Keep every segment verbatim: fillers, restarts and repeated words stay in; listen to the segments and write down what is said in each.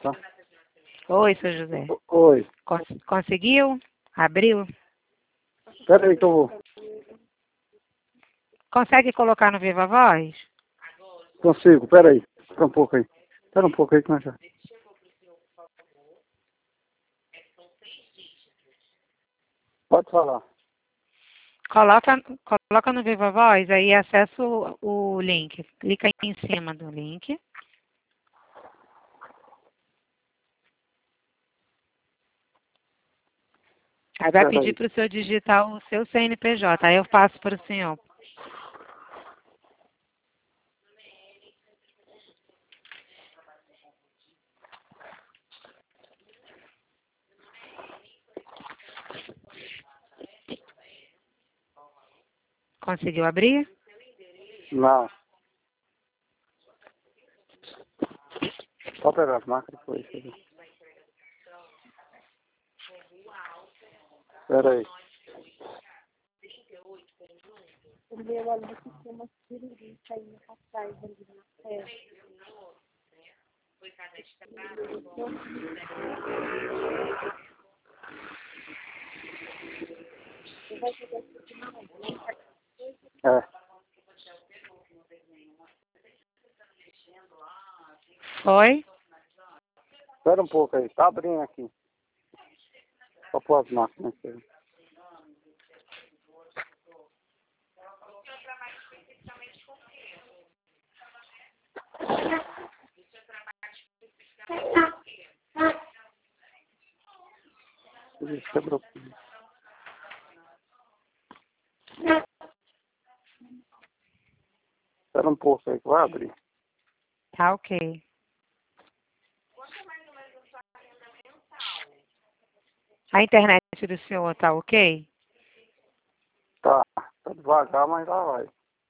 Tá? Oi, seu José. O- Oi. Cons- conseguiu? Abriu? Espera aí que eu vou. Consegue colocar no Viva Voz? Consigo, espera aí. Espera um pouco aí. Espera um pouco aí que nós já... Pode falar. Coloca, coloca no Viva Voz, aí acessa o, o link. Clica em cima do link. Aí vai Espera pedir aí. para o senhor digitar o seu C N P J. Aí eu passo para o senhor. Conseguiu abrir? Não. Pode pegar as máquinas depois. Espera aí. O meu ali do sistema cirurgia saindo pra trás ali na terra. É. Foi? Espera um pouco aí. Tá abrindo aqui. Só pôr as máquinas aqui. Isso, quebrou. Espera um pouco aí que vai abrir. Tá ok. A internet do senhor tá ok? Tá. Tá devagar, mas lá vai.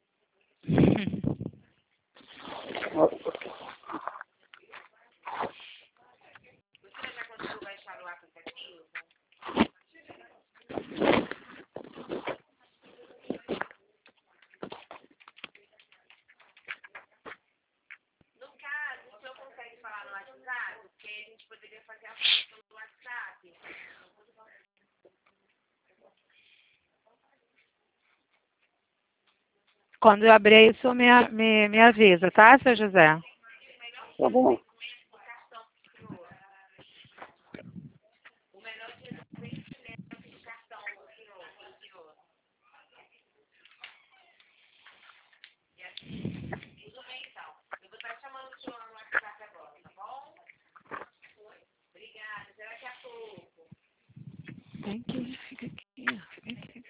Quando eu abrir aí, o senhor me, a- me, me avisa, tá, seu José? Tá bom. Tem que fica aqui, ó. Fica aqui.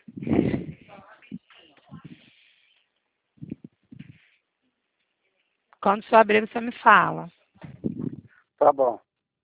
Quando o senhor abrir, você me fala. Tá bom.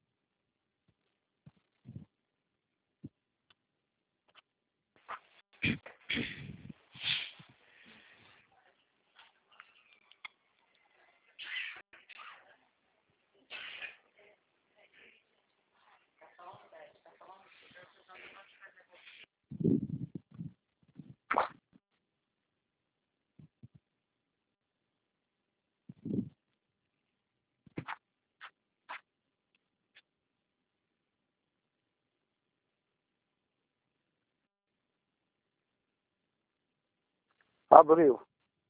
Abriu.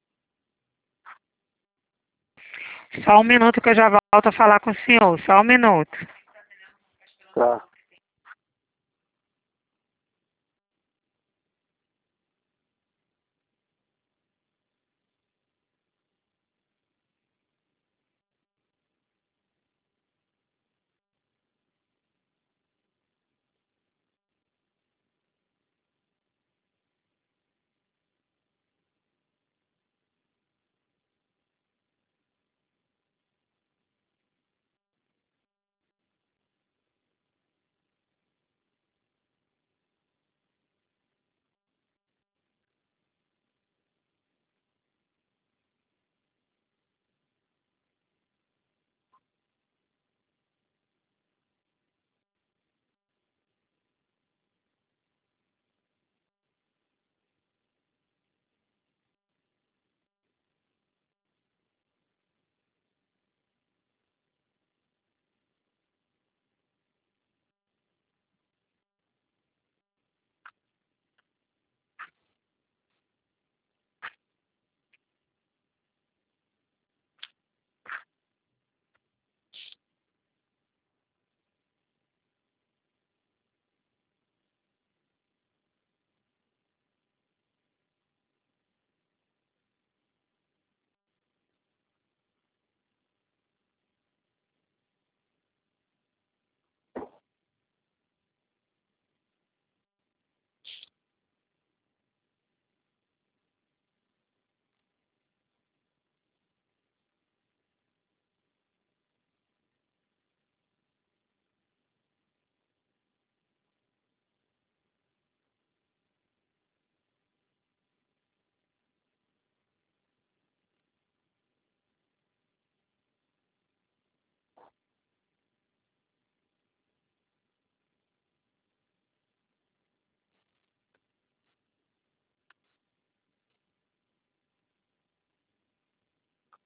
Só um minuto que eu já volto a falar com o senhor. Só um minuto. Tá.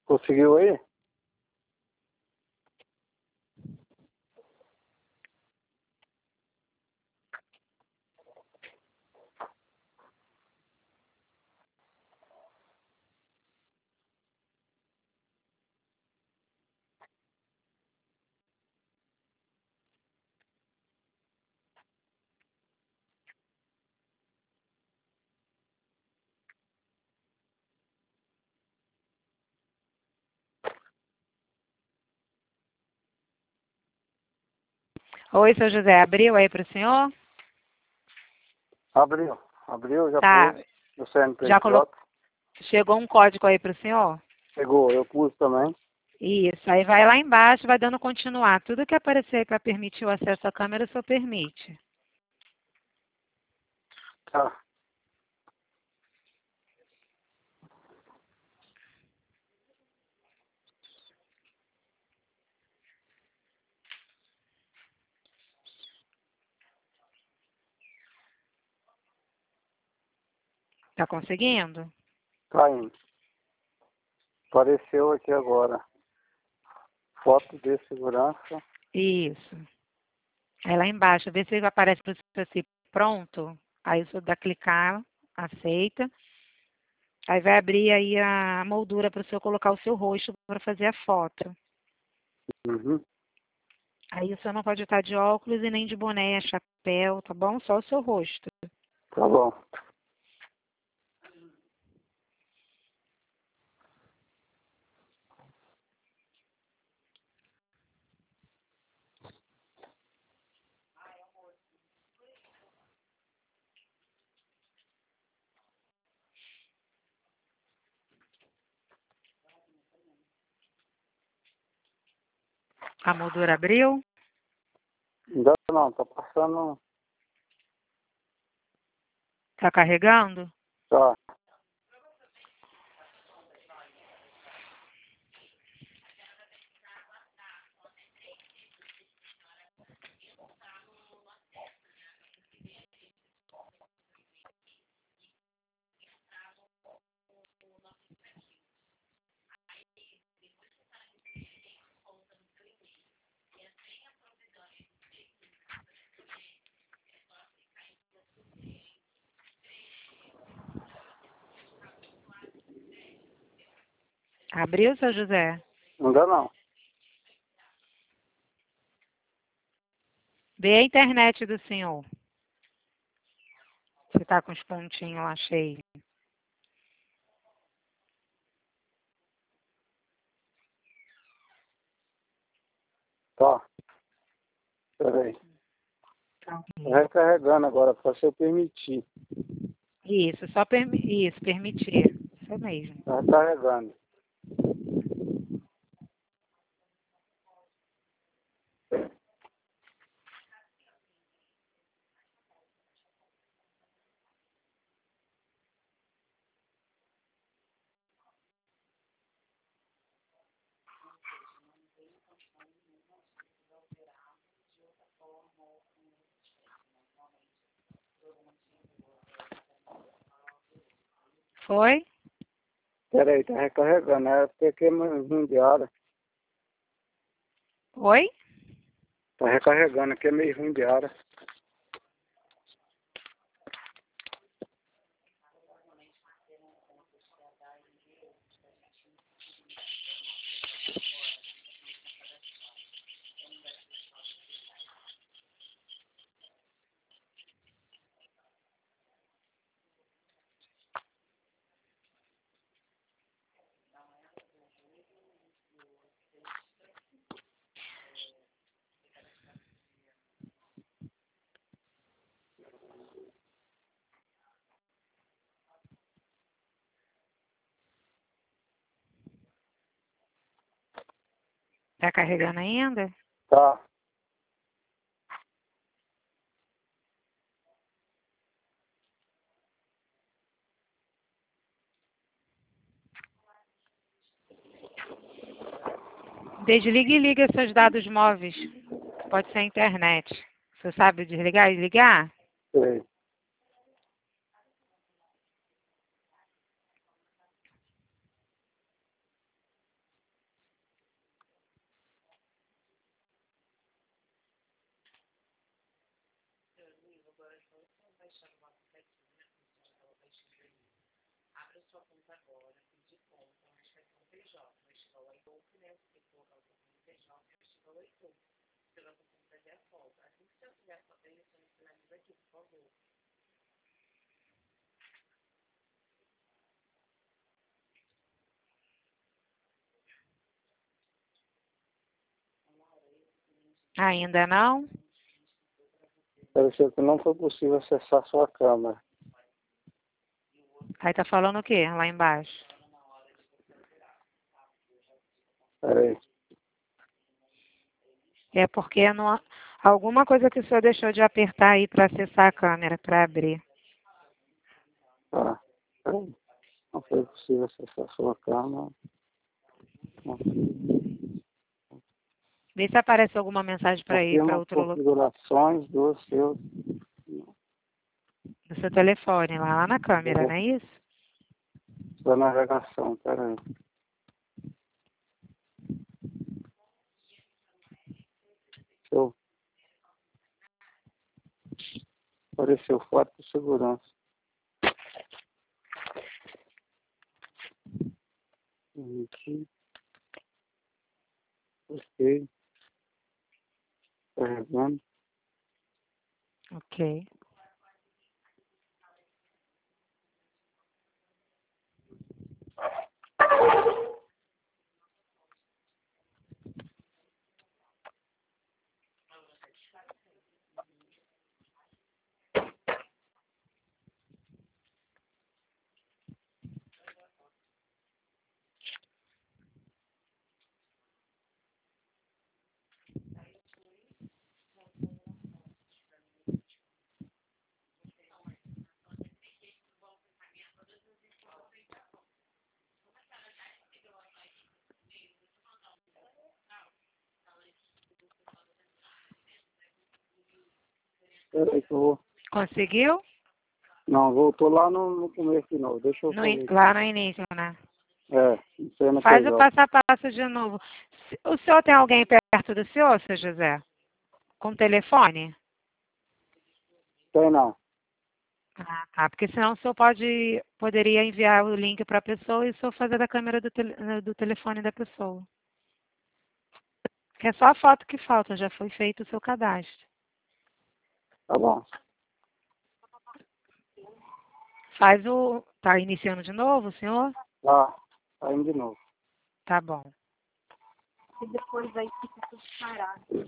Conseguiu aí? Oi, seu José, abriu aí para o senhor? Abriu. Abriu, já Tá. pus. O C N P J. Já colocou? Chegou um código aí para o senhor? Chegou, eu pus também. Isso, aí vai lá embaixo, vai dando continuar. Tudo que aparecer aí para permitir o acesso à câmera, o senhor permite. Tá. Tá conseguindo? Tá indo. Apareceu aqui agora. Foto de segurança. Isso. Aí lá embaixo, vê se aparece para o senhor assim, pronto. Aí o senhor dá clicar, aceita. Aí vai abrir aí a moldura para o senhor colocar o seu rosto para fazer a foto. Uhum. Aí o senhor não pode estar de óculos e nem de boné, chapéu, tá bom? Só o seu rosto. Tá bom. A moldura abriu? Ainda não, tá passando. Tá carregando? Tá. Abriu, seu José? Ainda não. Vê a internet do senhor. Você tá com os pontinhos lá cheios. Tá. Peraí. Tá. Recarregando agora, para se eu permitir. Isso, só permi isso, permitir. Isso mesmo. Tá recarregando. Foi? Peraí, tá recarregando. É porque aqui é meio ruim de área. Oi? Tá recarregando, aqui é meio ruim de área. Tá carregando ainda? Tá. Desliga e liga seus dados móveis. Pode ser a internet. Você sabe desligar e ligar? Sei. Ainda não? Pareceu que não foi possível acessar sua câmera. Aí tá falando o quê? Lá embaixo. Peraí. É porque não, alguma coisa que o senhor deixou de apertar aí para acessar a câmera, para abrir. Tá. Peraí. Não foi possível acessar sua câmera. Vê se aparece alguma mensagem para ir para Confirma outro lugar configurações do seu... do seu telefone, lá, lá na câmera, não é isso? sua navegação. Peraí. Seu... Apareceu foto de segurança. Aqui. Ok. Carregando. Ok. Peraí que eu vou... Conseguiu? Não, voltou lá no, no começo de novo. Deixa eu No in- fazer. lá no início, né? É, isso aí não Faz fez, o ó. passo a passo de novo. Se- O senhor tem alguém perto do senhor, seu José? Com telefone? Tem não. Ah, tá. Porque senão o senhor pode, poderia enviar o link para a pessoa e o senhor fazer da câmera do, tele, do telefone da pessoa. Que é só a foto que falta, já foi feito o seu cadastro. Tá bom. Faz o... Tá iniciando de novo, senhor? Tá. Tá indo de novo. Tá bom. E depois aí fica tudo parado.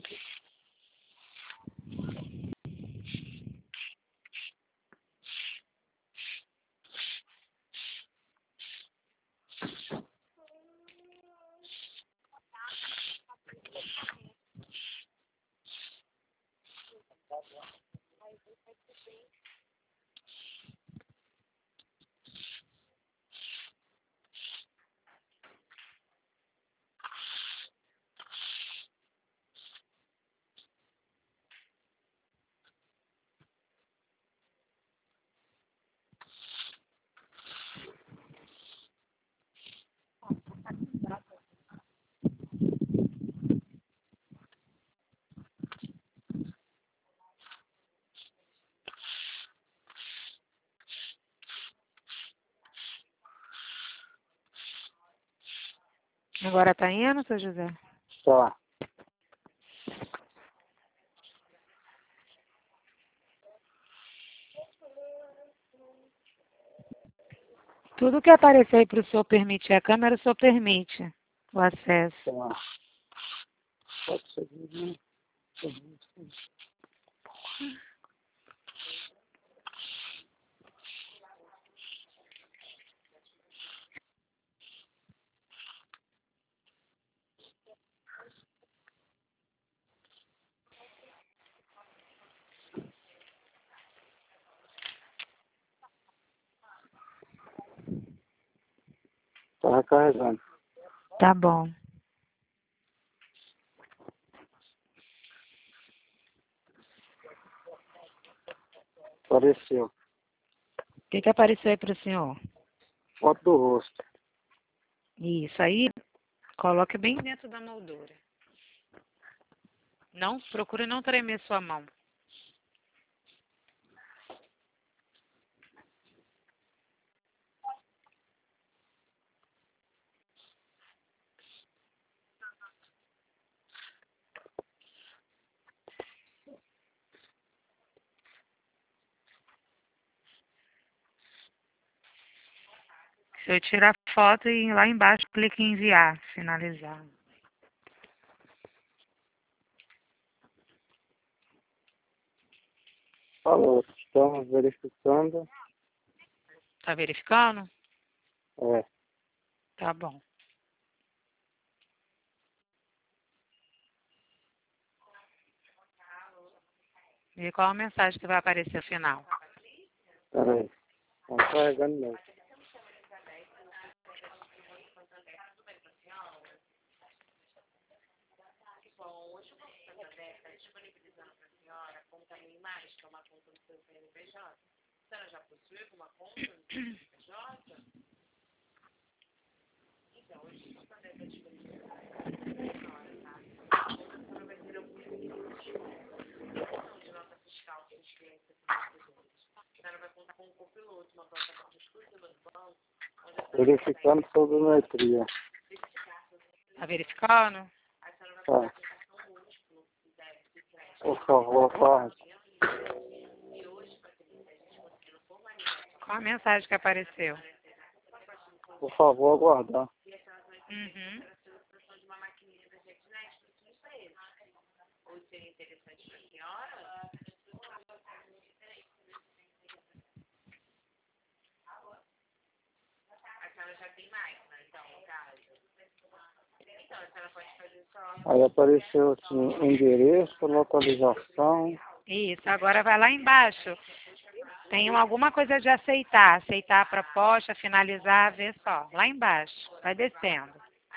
Agora tá indo, seu José? Tá. Tudo que aparecer aí para o senhor permitir a câmera, o senhor permite o acesso. Tá. Pode seguir, né? Tá recarregando. Tá bom. Apareceu. O que, que apareceu aí para o senhor? Foto do rosto. Isso aí, coloque bem dentro da moldura. Não, procure não tremer sua mão. Eu tiro a foto e lá embaixo clique em enviar, finalizar. Falou, estamos verificando. Tá verificando? É, Tá bom. E qual a mensagem que vai aparecer no final? peraí. Estamos carregando mesmo. Verificando fotometria. Tá verificando? Tá. Por favor, guarde. Qual a mensagem que apareceu? Por favor, aguardar. Uhum. Aí apareceu assim, endereço, localização. Isso, agora vai lá embaixo. Tem alguma coisa de aceitar. Aceitar a proposta, finalizar, ver só. Lá embaixo. Vai descendo.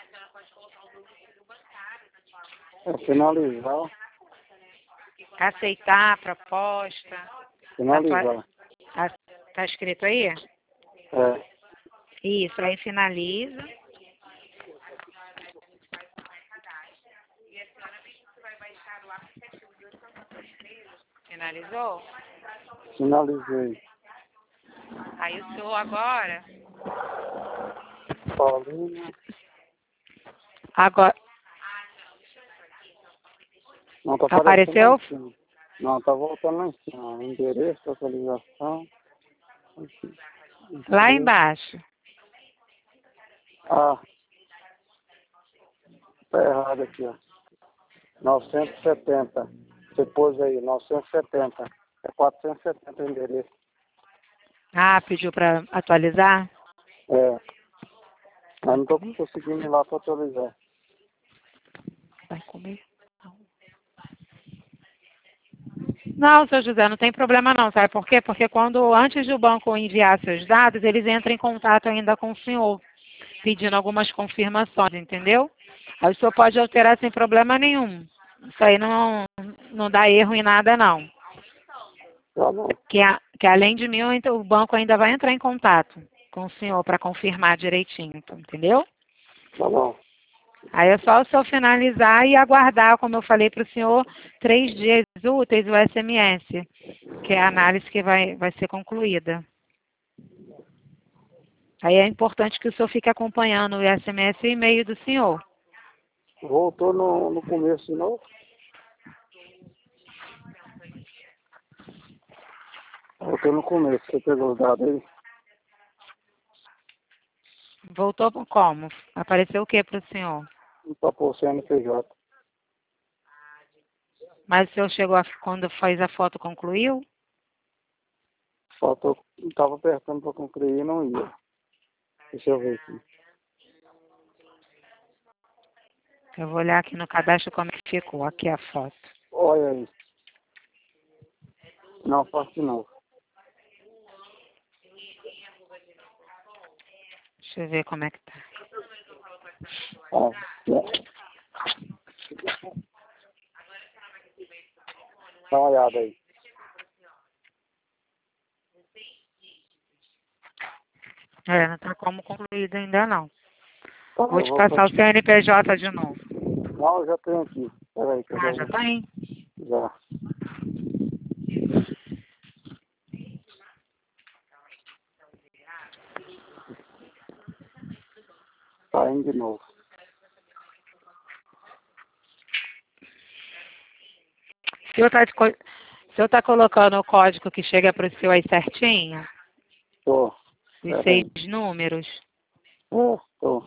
É finalizar. Aceitar a proposta. Finalizar. Atua... Tá escrito aí? É. Isso, aí finaliza. Finalizou? Finalizei. Aí o senhor agora... Paulina. Agora... Não, tá Apareceu? aparecendo lá em cima. Não, tá voltando lá em cima. Endereço, localização. Lá embaixo. Ah. Tá errado aqui, ó. novecentos e setenta. Você pôs aí, novecentos e setenta. É quatrocentos e setenta o endereço. Ah, pediu para atualizar? É. Mas não tô conseguindo ir lá para atualizar. Vai comer? Não, seu José, não tem problema não, sabe por quê? Porque quando, antes do banco enviar seus dados, eles entram em contato ainda com o senhor, pedindo algumas confirmações, entendeu? Aí o senhor pode alterar sem problema nenhum. Isso aí não, não dá erro em nada, não. Tá bom. Que, a, que além de mim, então, o banco ainda vai entrar em contato com o senhor para confirmar direitinho, entendeu? Tá bom. Aí é só o senhor finalizar e aguardar, como eu falei para o senhor, três dias úteis o S M S, que é a análise que vai, vai ser concluída. Aí é importante que o senhor fique acompanhando o S M S e e-mail do senhor. Voltou no, no começo de novo? Voltou no começo, você pegou os dados aí? Voltou como? Apareceu o que para o senhor? Pra pôr o C N P J. Mas o senhor chegou a, quando fez a foto, concluiu? Faltou, estava apertando para concluir e não ia. Deixa eu ver aqui. Eu vou olhar aqui no cadastro como é que ficou. Aqui a foto. Olha aí. Não, faço de novo. Deixa eu ver como é que tá. Ah, é. Dá uma olhada aí. É, não tá como concluído ainda não. Tá, Vou eu te vou passar o fazer. C N P J de novo. Não, eu já tenho aqui. Peraí, que eu Ah, já já vou. tem? Já. Tá indo de novo. O senhor tá, de co- o senhor tá colocando o código que chega para o senhor aí certinho? Tô. Os Peraí. seis números? É, tô.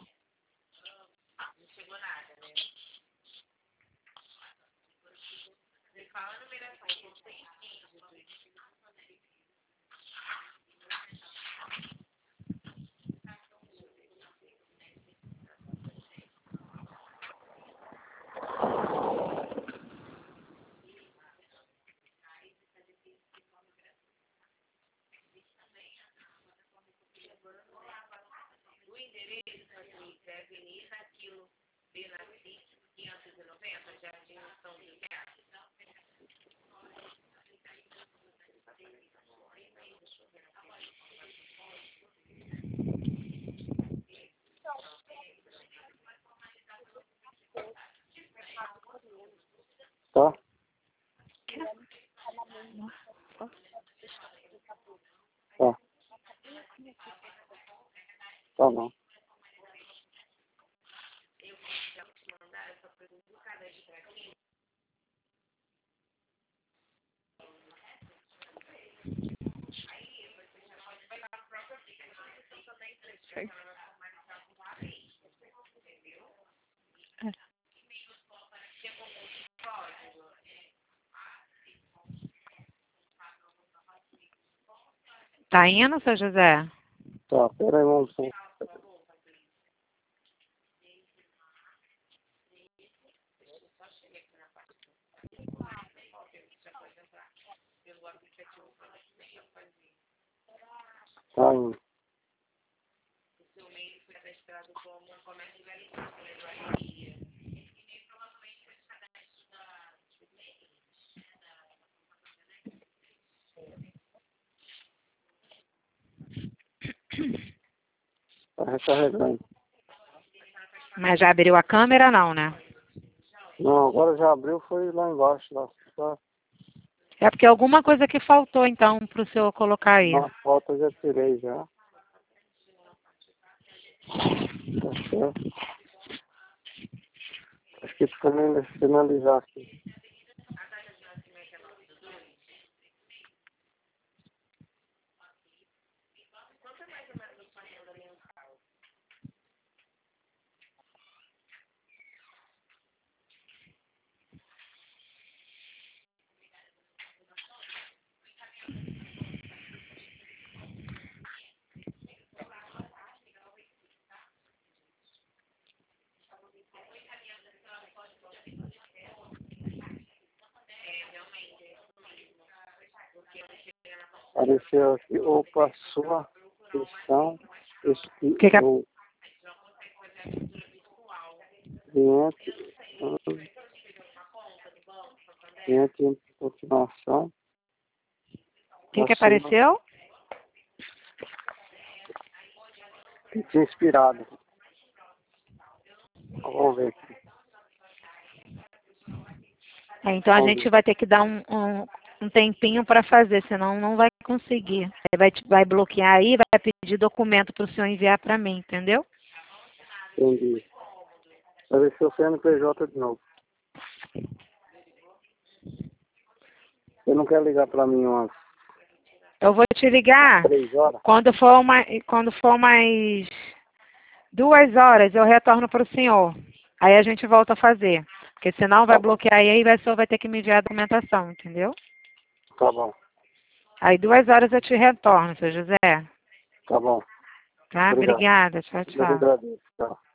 Tá? Tá. Tá bom. Tá indo, seu José? Tá, pera aí, vamos ver. Tá indo. Tá recarregando. Mas já abriu a câmera, não, né? Não, agora já abriu, foi lá embaixo. Lá. Tá. É porque alguma coisa que faltou, então, para o senhor colocar aí. Na foto eu já tirei já. Tá certo. Acho que também finalizar aqui. Apareceu aqui, opa, sua questão, este, Que que é? o cliente, hum, cliente em continuação, O que, que a sua, apareceu? que tinha inspirado. Vamos ver aqui. É, então a Vamos gente ver. vai ter que dar um, um, um tempinho para fazer, senão não vai conseguir. Aí vai, te- vai bloquear aí, vai pedir documento para o senhor enviar para mim, entendeu? Entendi. Apareceu o C N P J de novo. Você não quer ligar para mim umas Eu vou te ligar três horas? quando for mais, quando for mais duas horas, eu retorno para o senhor. Aí a gente volta a fazer. Porque senão vai Tá bom. bloquear aí e o senhor vai ter que me enviar a documentação, entendeu? Tá bom. Aí duas horas eu te retorno, seu José. Tá bom. Tá? Obrigado. Obrigada. Tchau, Eu tchau. agradeço. Tá.